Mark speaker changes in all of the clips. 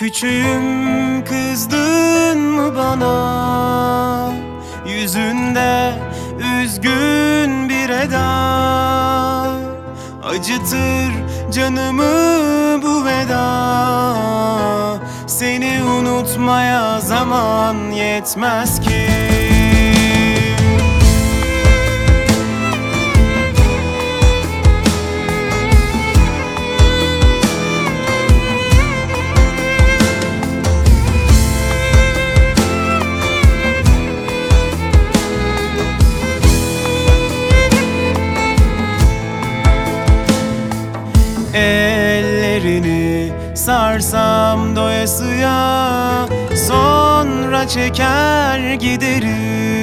Speaker 1: Küçüğüm, kızdın mı bana? Yüzünde üzgün bir eda, acıtır canımı bu veda. Seni unutmaya zaman yetmez ki. Ellerini sarsam doyasıya, sonra çeker giderim.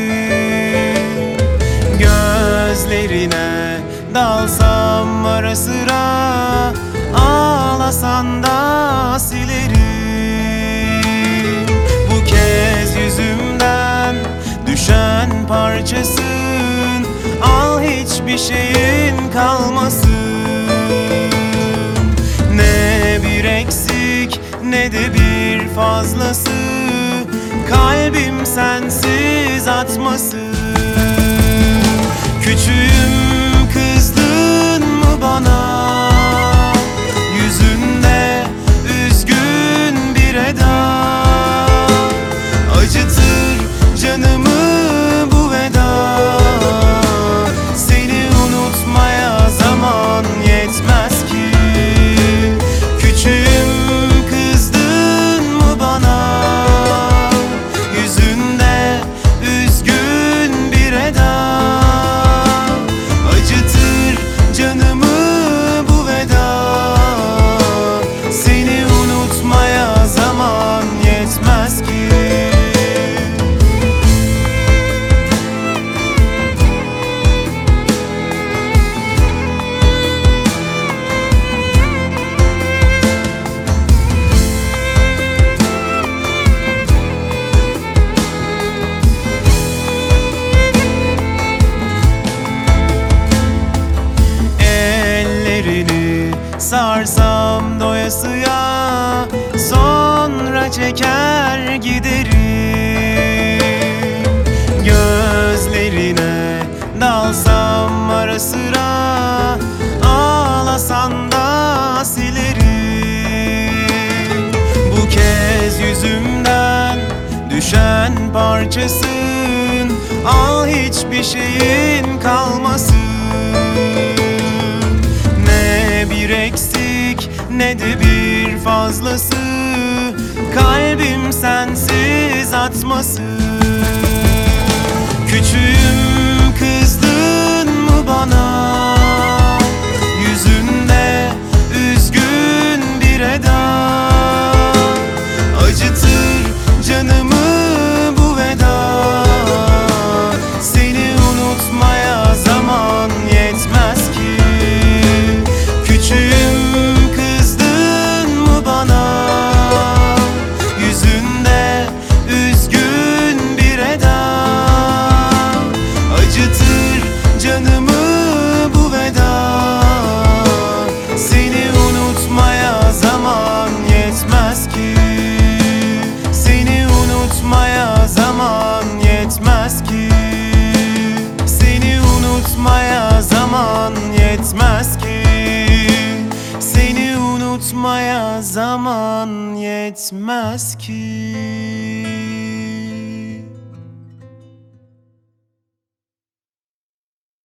Speaker 1: Gözlerine dalsam ara sıra, ağlasan da silerim. Bu kez yüzümden düşen parçasın, al hiçbir şeyin kalmasın. Ne bir eksik ne de bir fazlası, kalbim sensiz atmasın. Küçüğüm, kızdın mı bana? Yüzünde üzgün bir eda, acıtır canımı bu veda. Seni unutmaya zaman yetmez ki. Sarsam doyasıya, sonra çeker giderim. Gözlerine dalsam ara sıra, ağlasan da silerim. Bu kez yüzümden düşen parçasın, al hiçbir şeyin kalmasın. Bir eksik ne de bir fazlası, kalbim sensiz atmasın. Küçüğüm, kızdın mı bana? Yüzünde üzgün bir eda, acıtır canımı bu veda. Seni unutmaya zaman yetmez ki. Küçüğüm, kızdın mı bana? Yüzünde üzgün bir eda, acıtır canımı bu veda. Seni unutmaya zaman yetmez ki. Seni unutmaya zaman yetmez ki. Seni unutmaya zaman yetmez ki. Seni unutmaya zaman yetmez ki.